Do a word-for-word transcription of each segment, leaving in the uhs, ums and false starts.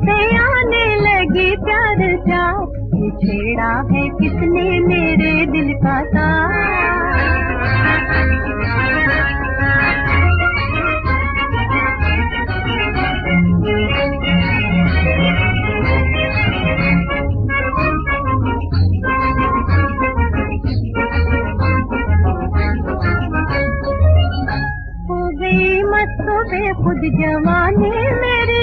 से आने लगी प्यार प्यार। ये छेड़ा है किसने मेरे दिल का तार। तो बेखुद जवानी मेरी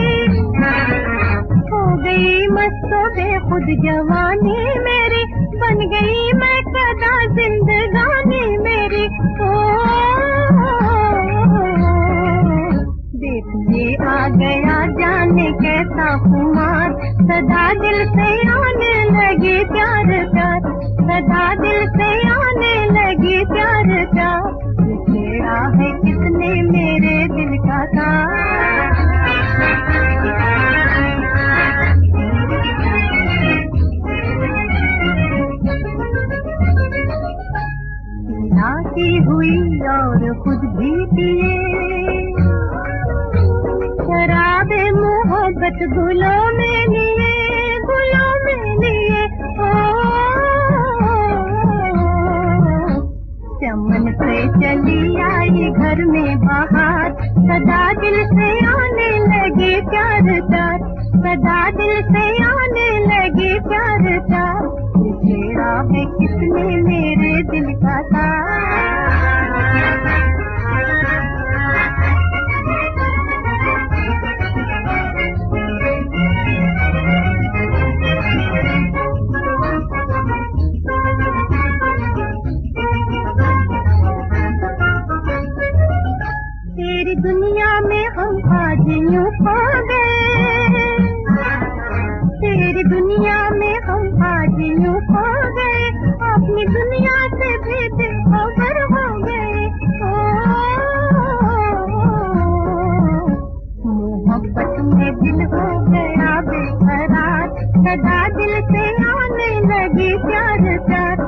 हो गई मस्त, तो बेखुद जवानी मेरी बन गई मैं सदा जिंदगानी मेरी। ओ देखिए आ गया जाने कैसा खुमार, सदा दिल से आने लगी प्यार प्यार, सदा दिल से आने लगी प्यार प्यार। छेड़ा है किसने मेरे दिल का तार। नाची हुई और खुद भी पिए शराबे मोहब्बत गुलों में लिए, गुलों में लिए। ओ चमन से चली आई घर में बाहर, सदा दिल से आने लगी प्यार प्यार, सदा दिल से आने लगी प्यार प्यार। छेड़ा है किसने मेरे दिल का तार। तेरी दुनिया में हम आज यूं खो गए, तेरी दुनिया में हम आज यूं खो गए, अपनी दुनिया से भी बेखबर हो गए। मोहब्बत में दिल हो गया बेकरार, सदा दिल से आने लगी प्यार प्यार,